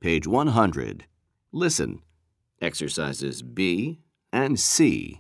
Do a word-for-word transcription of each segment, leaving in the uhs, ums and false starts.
page one hundred. Listen. Exercises B and C.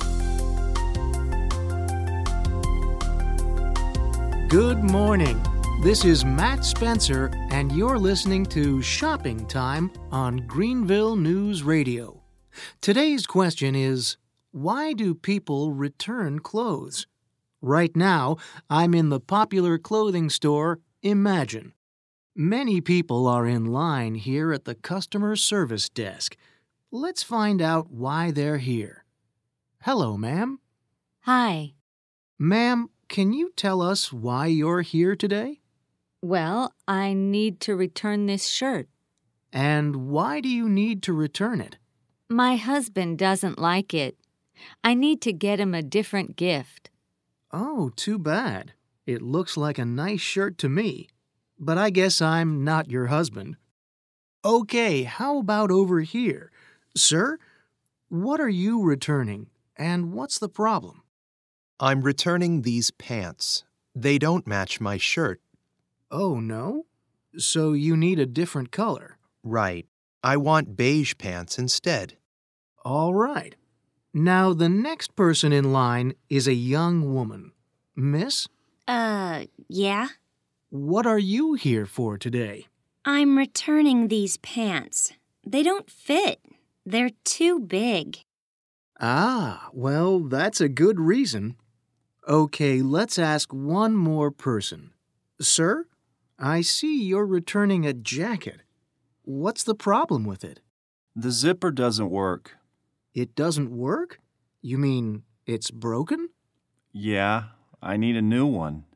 Good morning. This is Matt Spencer, and you're listening to Shopping Time on Greenville News Radio. Today's question is, why do people return clothes? Right now, I'm in the popular clothing store, Imagine. Many people are in line here at the customer service desk. Let's find out why they're here. Hello, ma'am. Hi. Ma'am, can you tell us why you're here today? Well, I need to return this shirt. And why do you need to return it? My husband doesn't like it. I need to get him a different gift. Oh, too bad. It looks like a nice shirt to me. But I guess I'm not your husband. Okay, how about over here? Sir, what are you returning, and what's the problem? I'm returning these pants. They don't match my shirt. Oh, no? So you need a different color? Right. I want beige pants instead. All right. Now, the next person in line is a young woman. Miss? Uh, yeah? What are you here for today? I'm returning these pants. They don't fit. They're too big. Ah, well, that's a good reason. Okay, let's ask one more person. Sir, I see you're returning a jacket. What's the problem with it? The zipper doesn't work. It doesn't work? You mean it's broken? Yeah, I need a new one.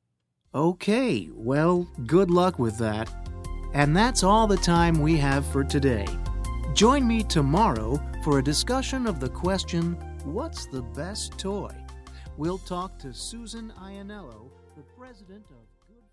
Okay, well, good luck with that. And that's all the time we have for today. Join me tomorrow for a discussion of the question, what's the best toy? We'll talk to Susan Ianello, the president of Good